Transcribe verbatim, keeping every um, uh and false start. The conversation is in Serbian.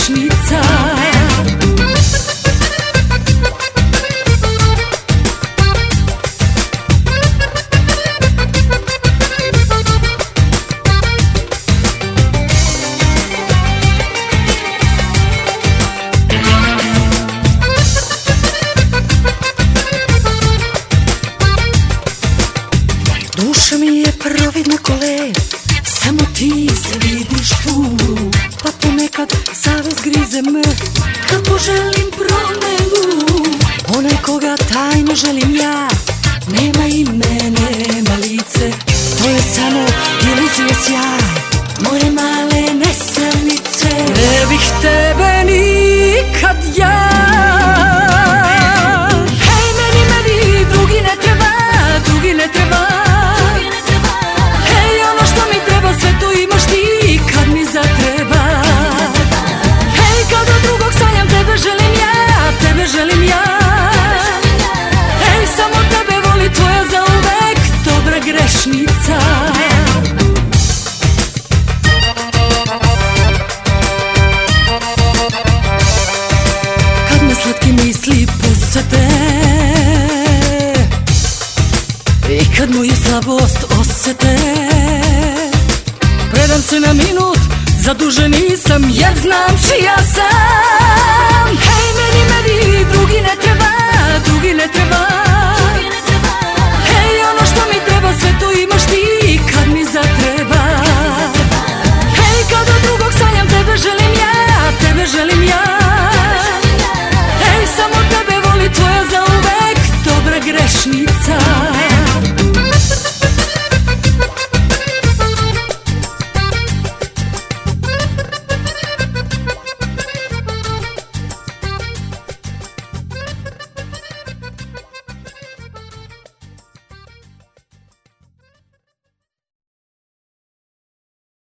grešnica. Duša mi je providna ko led, samo ti se vidiš tu. Pa ponekad savest grize me, kad poželim promenu. Onaj koga tajno želim ja, nema ime, nema lice. To je samo iluzija, sjaj moje male nesanice. Ne bih tebe nikad ja. Hej, meni, meni, drugi ne treba, drugi ne treba. Sve to imaš ti kad mi zatreba. Hej, kad od drugog sanjam, tebe želim ja, tebe želim ja. Hej, samo tebe voli tvoja zauvek dobra grešnica. Kad me slatke misli posete i kad moju slabost osete, predam se na minut, zadužen nisam jer znam čija sam.